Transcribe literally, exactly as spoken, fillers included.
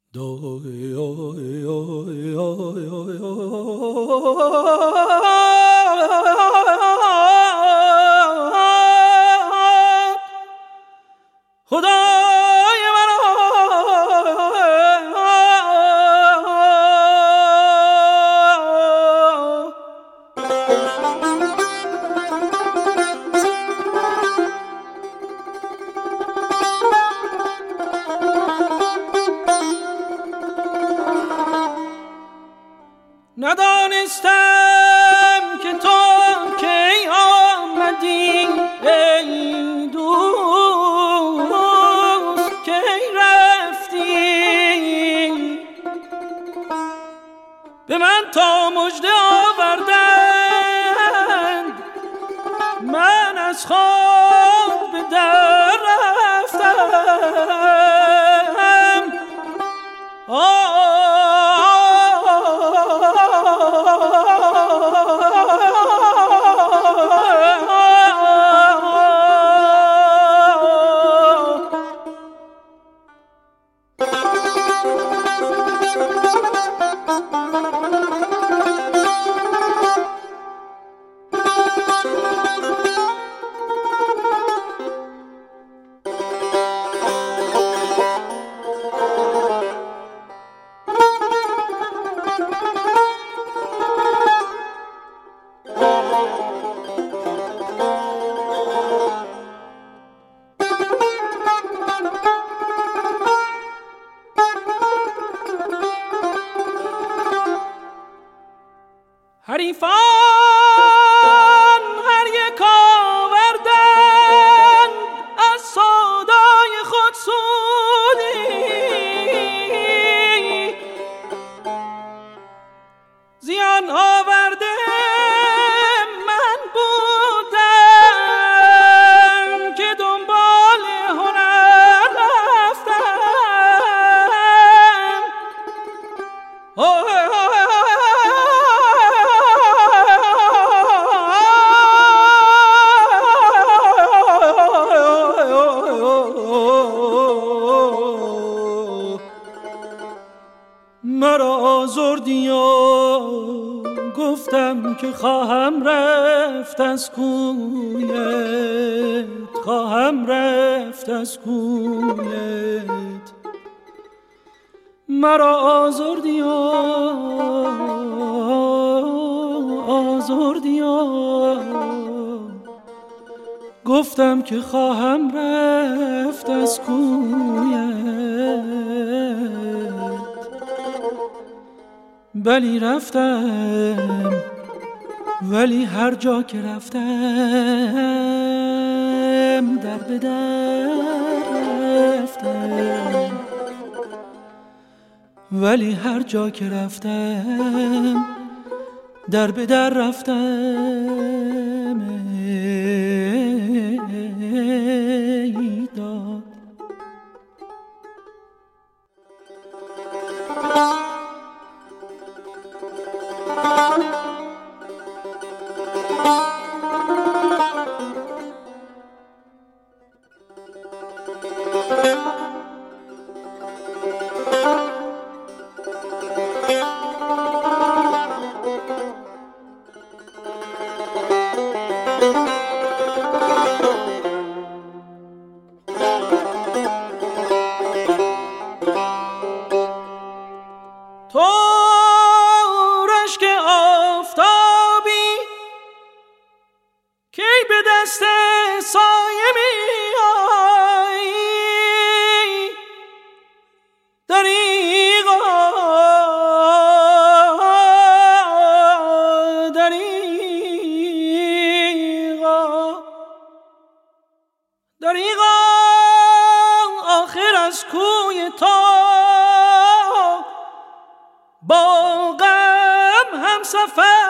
خدای مرا ندانستم که تو کی آمدی ای دوست کی رفتی به من تا مژده آوردند من از خواب به در رفتم آه حریفان هر یک آوردند از سودای خود سودی زیان آورده من بودم که دنبال هنر رفتم آه مرا آزردی و گفتم که خواهم رفت از کویت خواهم رفت از کویت مرا آزردی و آزردی و گفتم که خواهم رفت از کویت ولی رفتم ولی هر جا که رفتم در به در رفتم ولی هر جا که رفتم در به در رفتم ای داد تو رشک آفتابی کی به دست سایه می آیی دریغا دریغا دریغا آخر از کوی تو با غم هم سفر